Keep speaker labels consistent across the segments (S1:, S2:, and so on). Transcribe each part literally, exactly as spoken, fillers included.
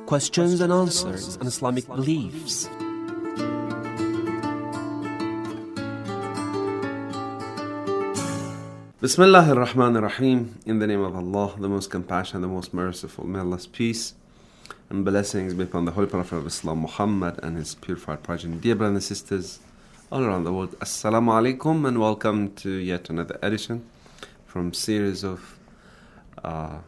S1: questions and answers on Islamic beliefs. Bismillah ar-Rahman ar-Rahim. In the name of Allah, the most compassionate, the most merciful. May Allah's peace and blessings be upon the Holy Prophet of Islam, Muhammad, and his purified progeny. Dear brothers and sisters all around the world, Assalamu alaikum, and welcome to yet another edition from series of uh,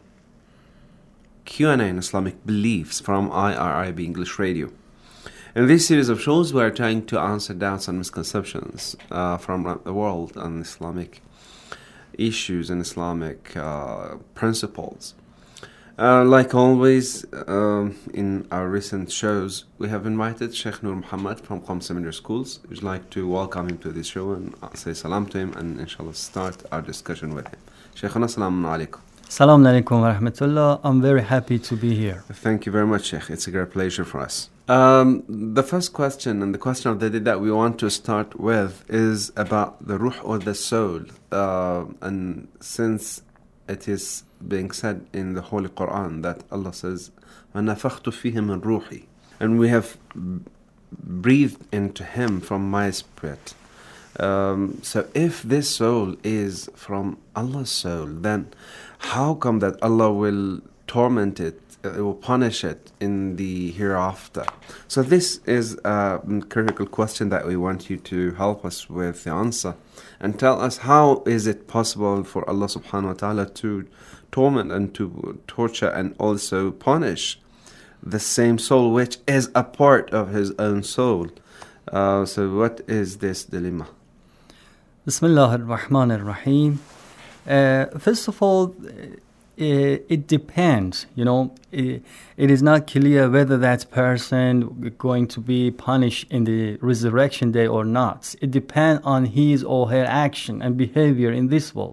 S1: Q and A in Islamic beliefs from I R I B English Radio. In this series of shows, we are trying to answer doubts and misconceptions uh, from around the world on Islamic issues and Islamic uh, principles. Uh, like always, um, in our recent shows, we have invited Sheikh Nur Muhammad from Qom Seminary Schools. We'd like to welcome him to this show and say salam to him and inshallah start our discussion with him. Sheikhuna, assalamu alaikum.
S2: Assalamu alaikum wa rahmatullah. I'm very happy to be here.
S1: Thank you very much, Sheikh. It's a great pleasure for us. Um, the first question and the question of the day that we want to start with is about the ruh or the soul. Uh, and since it is being said in the Holy Quran that Allah says, وَنَفَخْتُ فِيهِ مِنْ رُوحِي, and we have breathed into him from my spirit. Um, so if this soul is from Allah's soul, then how come that Allah will torment it, uh, will punish it in the hereafter? So this is a critical question that we want you to help us with the answer and tell us, how is it possible for Allah subhanahu wa ta'ala to torment and to torture and also punish the same soul which is a part of his own soul? Uh, so what is this dilemma?
S2: Bismillah ar-Rahman ar-Rahim. Uh, first of all, it, it depends, you know, it, it is not clear whether that person is going to be punished in the resurrection day or not. It depends on his or her action and behavior in this world.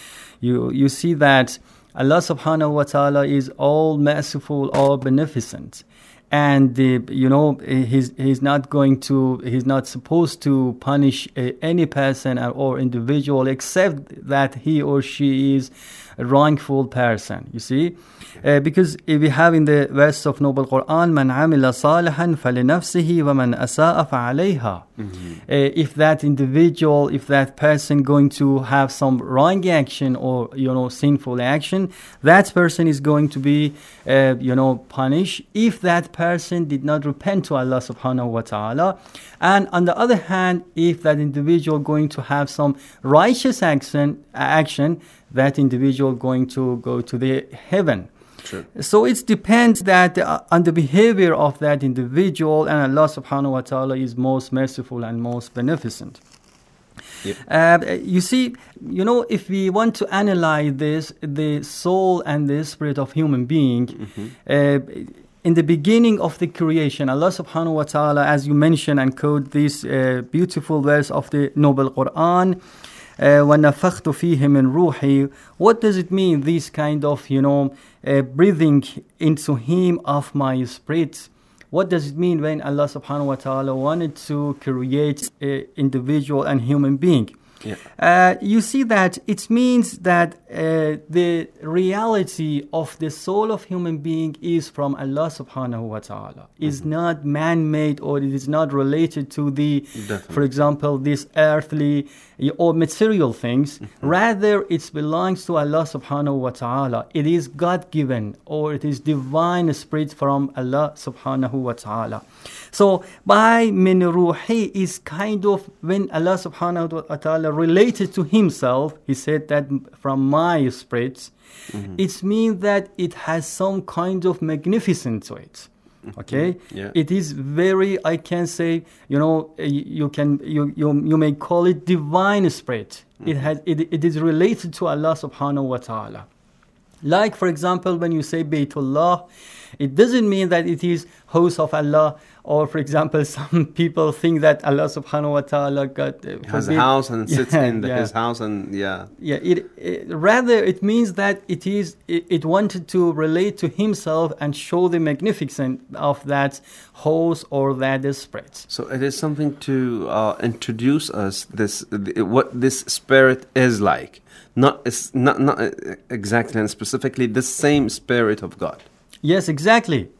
S2: You you see that Allah subhanahu wa ta'ala is all merciful, all beneficent. And, uh, you know, he's, he's not going to, he's not supposed to punish uh, any person or individual except that he or she is a wrongful person, you see. Uh, because we have in the verse of Noble Quran, مَنْ عَمِلَ صَالِحًا فَلِنَفْسِهِ وَمَنْ أَسَاءَ فَعَلَيْهَا. Mm-hmm. Uh, if that individual, if that person going to have some wrong action or, you know, sinful action, that person is going to be, uh, you know, punished if that person did not repent to Allah subhanahu wa ta'ala. And on the other hand, if that individual going to have some righteous action, action that individual going to go to the heaven.
S1: Sure. So
S2: it depends that uh, on the behavior of that individual, and Allah subhanahu wa ta'ala is most merciful and most beneficent.
S1: Yep.
S2: Uh, you see, you know, if we want to analyze this, the soul and the spirit of human being, mm-hmm. uh, in the beginning of the creation, Allah subhanahu wa ta'ala, as you mentioned and quote this uh, beautiful verse of the Noble Quran, وَنَفَخْتُ فِيهِ مِنْ رُوحِي. What does it mean, this kind of, you know, uh, breathing into him of my spirit? What does it mean when Allah subhanahu wa ta'ala wanted to create an individual and human being?
S1: Yeah.
S2: Uh, you see that it means that uh, the reality of the soul of human being is from Allah subhanahu wa ta'ala. Mm-hmm. Is not man-made, or it is not related to the,
S1: Definitely.
S2: for example, this earthly or material things. Mm-hmm. Rather, it belongs to Allah subhanahu wa ta'ala. It is God-given, or it is divine spirit from Allah subhanahu wa ta'ala. So, by min ruhi is kind of when Allah subhanahu wa ta'ala related to himself, he said that from my spirit, mm-hmm. it means that it has some kind of magnificence to it. Okay,
S1: yeah.
S2: It is very, I can say, you know, you can you you, you may call it divine spirit. Mm-hmm. It has it, it is related to Allah subhanahu wa ta'ala. Like, for example, when you say Baytullah, it doesn't mean that it is house of Allah, or, for example, some people think that Allah subhanahu wa ta'ala got uh,
S1: has a house and sits
S2: yeah,
S1: in the,
S2: yeah.
S1: his house, and yeah.
S2: Yeah, it, it rather it means that it is it, it wanted to relate to himself and show the magnificence of that house or that spirit.
S1: So it is something to uh, introduce us this what this spirit is like. Not it's not not exactly and specifically the same spirit of God.
S2: Yes, exactly.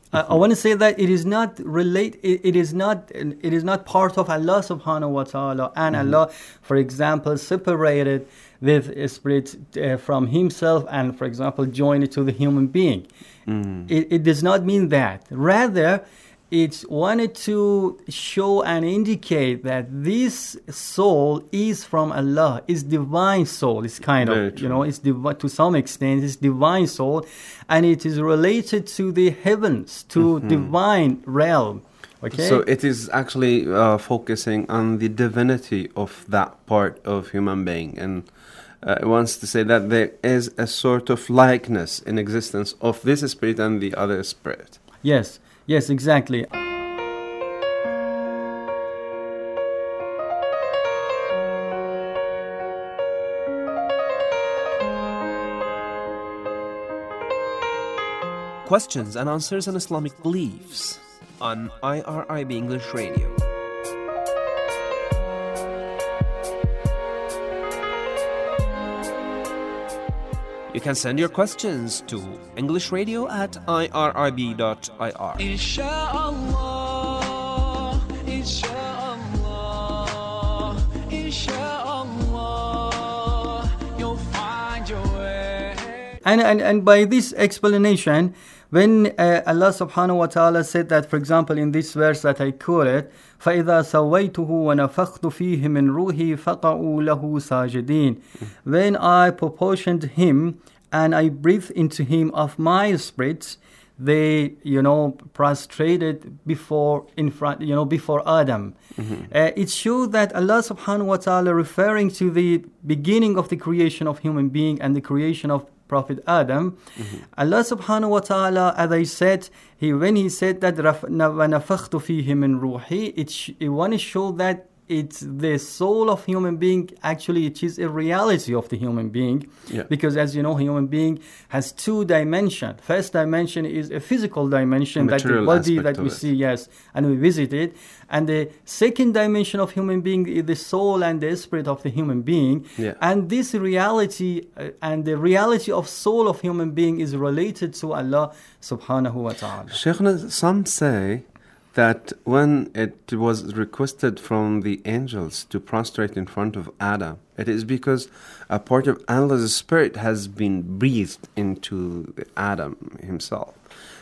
S2: I, I want to say that it is not relate. It, it is not. It is not part of Allah Subhanahu wa Taala. And mm-hmm. Allah, for example, separated this spirit uh, from Himself, and, for example, joined it to the human being. Mm-hmm. It, it does not mean that. Rather, it wanted to show and indicate that this soul is from Allah, is divine soul. It's kind Very of, true. you know, it's divi- to some extent, it's divine soul, and it is related to the heavens, to mm-hmm. divine realm. Okay?
S1: So it is actually uh, focusing on the divinity of that part of human being, and uh, it wants to say that there is a sort of likeness in existence of this spirit and the other spirit.
S2: Yes. Yes, exactly.
S3: Questions and answers on Islamic beliefs on I R I B English Radio. You can send your questions to English Radio at I R I B dot I R. Inshallah, inshallah,
S2: inshallah, you'll find your way. And, and, and by this explanation, when uh, Allah subhanahu wa ta'ala said that, for example, in this verse that I quoted, فَإِذَا سَوَّيْتُهُ وَنَفَخْتُ فِيهِ مِنْ رُوحِي فَقَعُوا لَهُ سَاجِدِينَ. When I proportioned him and I breathed into him of my spirit, they, you know, prostrated before, in front, you know, before Adam. Mm-hmm. Uh, it showed that Allah subhanahu wa ta'ala, referring to the beginning of the creation of human being and the creation of Prophet Adam, mm-hmm. Allah subhanahu wa ta'ala, as I said, he when he said that وَنَفَخْتُ فِيهِ مِنْ رُوحِي, it, sh- it want to show that it's the soul of human being. Actually, it is a reality of the human being, yeah. because as you know, human being has two dimensions. First dimension is a physical dimension, that the body that we it. see, yes, and we visit it. And the second dimension of human being is the soul and the spirit of the human being. Yeah. And this reality uh, and the reality of soul of human being is related to Allah subhanahu wa ta'ala.
S1: Shaykhna, some say that when it was requested from the angels to prostrate in front of Adam, it is because a part of Allah's spirit has been breathed into Adam himself.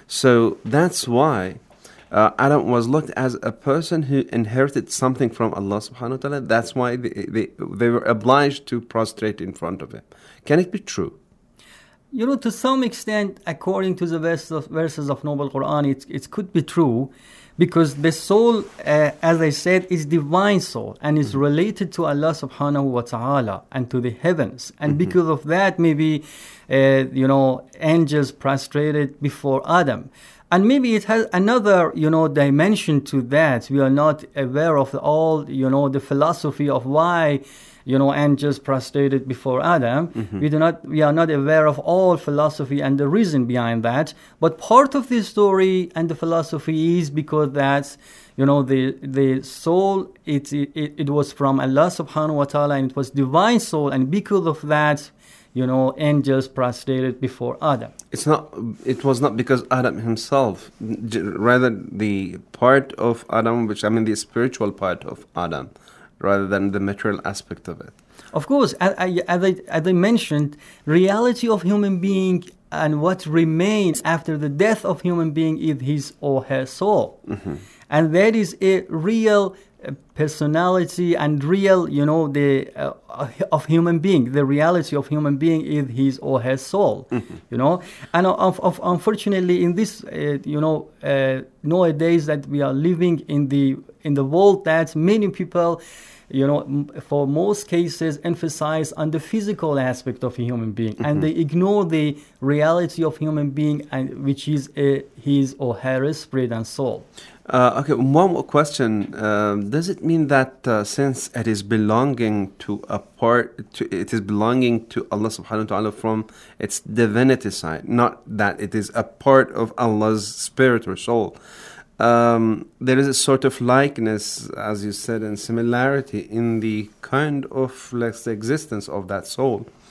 S1: So that's why uh, Adam was looked as a person who inherited something from Allah subhanahu wa ta'ala. That's why they, they, they were obliged to prostrate in front of him. Can it be true?
S2: You know, to some extent, according to the verses of, verses of Noble Quran, it, it could be true. Because the soul, uh, as I said, is divine soul and is mm-hmm. related to Allah subhanahu wa ta'ala and to the heavens. And mm-hmm. because of that, maybe, uh, you know, angels prostrated before Adam. And maybe it has another, you know, dimension to that. We are not aware of all, you know, the philosophy of why, you know, angels prostrated before Adam. Mm-hmm. We do not, we are not aware of all philosophy and the reason behind that. But part of the story and the philosophy is because that's, you know, the the soul, it it, it was from Allah subhanahu wa ta'ala, and it was divine soul, and because of that, you know, angels prostrated before Adam.
S1: It's not. It was not because Adam himself, rather the part of Adam, which I mean the spiritual part of Adam, rather than the material aspect of it.
S2: Of course, as I, as I, as I mentioned, reality of human being and what remains after the death of human being is his or her soul. Mm-hmm. And that is a real personality and real, you know, the uh, of human being. The reality of human being is his or her soul, mm-hmm. you know. And of, of, unfortunately, in this, uh, you know, uh, nowadays that we are living in the in the world, that many people, you know, m- for most cases emphasize on the physical aspect of a human being, mm-hmm. and they ignore the reality of human being, and which is a, his or her spirit and soul.
S1: Uh, okay, one more question. Um, does it mean that uh, since it is belonging to a part, to, it is belonging to Allah subhanahu wa ta'ala from its divinity side, not that it is a part of Allah's spirit or soul, um, there is a sort of likeness, as you said, and similarity in the kind of, let's say, existence of that soul.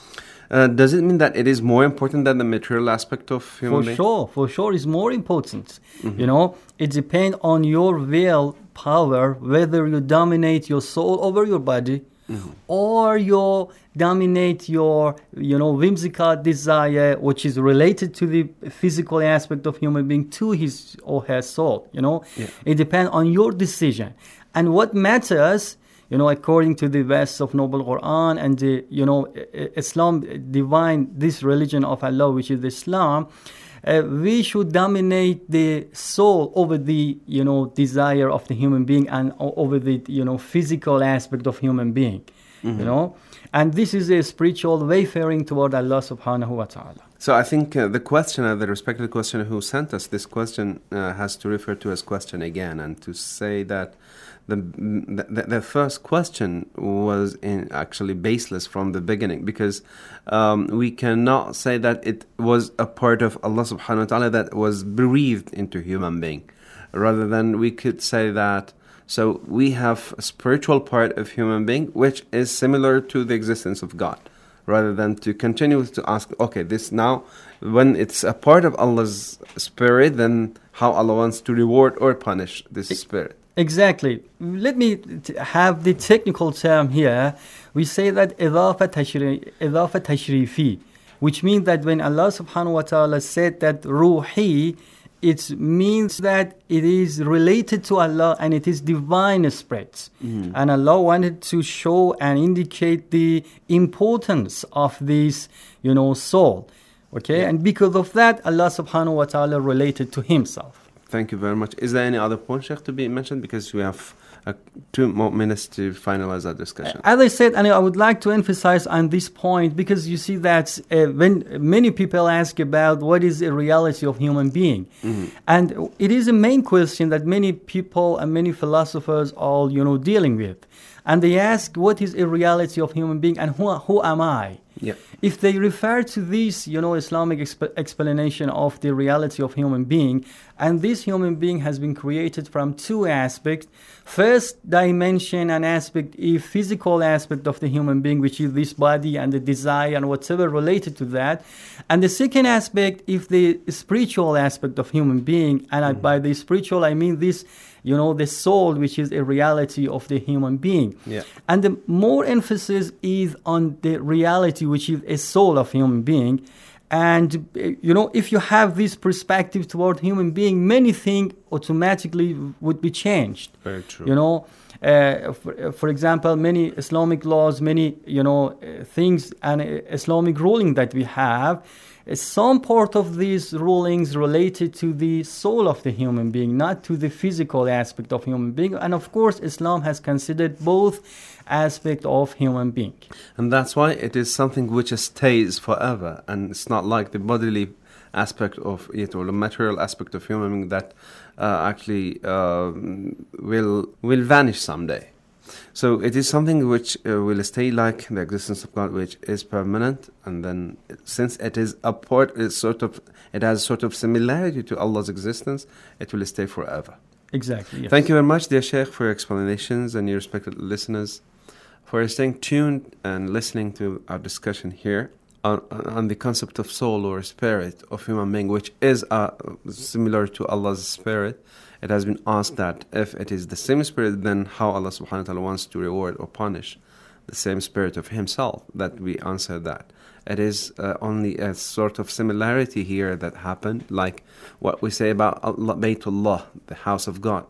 S1: Uh, does it mean that it is more important than the material aspect of human
S2: For
S1: being?
S2: sure, for sure, it's more important. Mm-hmm. You know, it depends on your will power whether you dominate your soul over your body, mm-hmm. or you dominate your, you know, whimsical desire, which is related to the physical aspect of human being, to his or her soul. You know, yeah. It depends on your decision. And what matters, you know, according to the verse of Noble Quran and the, you know, Islam, divine, this religion of Allah, which is Islam, uh, we should dominate the soul over the, you know, desire of the human being and over the, you know, physical aspect of human being, mm-hmm. you know. And this is a spiritual wayfaring toward Allah subhanahu wa ta'ala.
S1: So I think uh, the questioner, the respected questioner who sent us this question uh, has to refer to his question again and to say that The, the the first question was in actually baseless from the beginning, because um, we cannot say that it was a part of Allah subhanahu wa ta'ala that was breathed into human being. Rather than we could say that, so we have a spiritual part of human being which is similar to the existence of God. Rather than to continue to ask, okay, this now, when it's a part of Allah's spirit, then how Allah wants to reward or punish this spirit.
S2: Exactly. Let me t- have the technical term here. We say that إضافة تشري- إضافة تشريفي, which means that when Allah subhanahu wa ta'ala said that ruhi, it means that it is related to Allah and it is divine spirit. Mm. And Allah wanted to show and indicate the importance of this, you know, soul. Okay? Yeah. And because of that, Allah subhanahu wa ta'ala related to himself.
S1: Thank you very much. Is there any other point, Sheikh, to be mentioned? Because we have uh, two more minutes to finalize our discussion.
S2: As I said, and I would like to emphasize on this point, because you see that uh, when many people ask about what is a reality of human being, mm-hmm. and it is a main question that many people and many philosophers are, you know, dealing with. And they ask, what is a reality of human being and who, who am I?
S1: Yeah.
S2: If they refer to this, you know, Islamic exp- explanation of the reality of human being, and this human being has been created from two aspects. First dimension and aspect is physical aspect of the human being, which is this body and the desire and whatever related to that. And the second aspect is the spiritual aspect of human being. And mm-hmm. I, by the spiritual, I mean this, you know, the soul, which is a reality of the human being.
S1: Yeah.
S2: And the more emphasis is on the reality, which is a soul of human being. And, you know, if you have this perspective toward human being, many things automatically would be changed.
S1: Very true.
S2: You know, uh, for, for example, many Islamic laws, many, you know, uh, things and uh, Islamic ruling that we have, some part of these rulings related to the soul of the human being, not to the physical aspect of human being. And of course, Islam has considered both aspects of human being.
S1: And that's why it is something which stays forever. And it's not like the bodily aspect of it or the material aspect of human being that uh, actually uh, will will vanish someday. So it is something which uh, will stay like the existence of God, which is permanent, and then since it is a part, it's sort of, it has sort of similarity to Allah's existence, it will stay forever.
S2: Exactly. Yes.
S1: Thank you very much, dear Sheikh, for your explanations, and your respected listeners for staying tuned and listening to our discussion here on, on the concept of soul or spirit of human being, which is uh, similar to Allah's spirit. It has been asked that if it is the same spirit, then how Allah subhanahu wa ta'ala wants to reward or punish the same spirit of himself, that we answer that. It is uh, only a sort of similarity here that happened, like what we say about Allah, Baytullah, the house of God.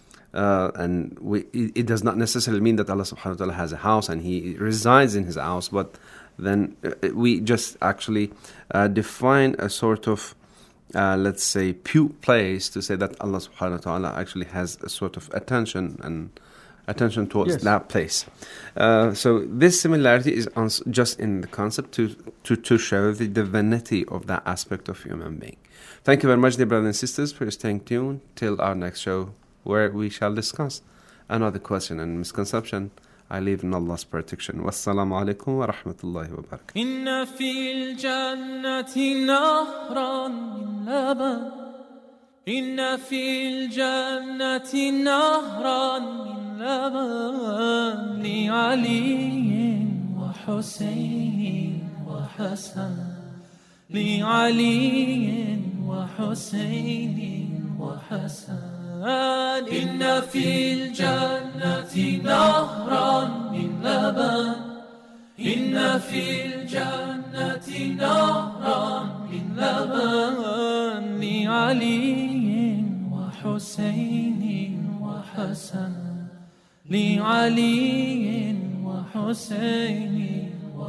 S1: Uh, and we, it, it does not necessarily mean that Allah subhanahu wa ta'ala has a house and he resides in his house, but then uh, we just actually uh, define a sort of Uh, let's say, pure place to say that Allah subhanahu wa ta'ala actually has a sort of attention and attention towards yes. that place. Uh, so this similarity is on- just in the concept to, to, to show the divinity of that aspect of human being. Thank you very much, dear brothers and sisters, for staying tuned till our next show, where we shall discuss another question and misconception. I live in Allah's protection. Wassalamu alaikum wa rahmatullahi wa barakatuh.
S4: Inna fil jannati nahran min laban. Inna fil jannati nahran min laban. Li Ali wa Hussein وحسن لعلي وحسين وحسن إن في الجنة نهرا من لبن إن في الجنة نهرا من لبن لعلي وحسين وحسن لعلي وحسين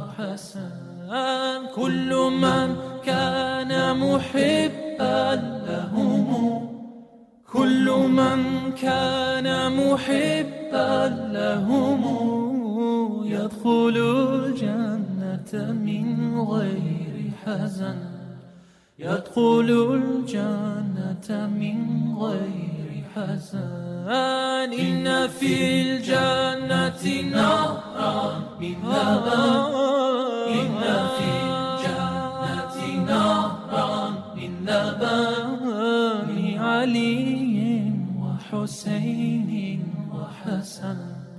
S4: وحسن كل من كان محبا لهم كل من كان محبا لهم يدخل الجنة من غير حزن يدخل الجنة من غير حزن إن في الجنة نهرا من لبن إن في الجنة نهرا من لبن لعلي وحسين وحسن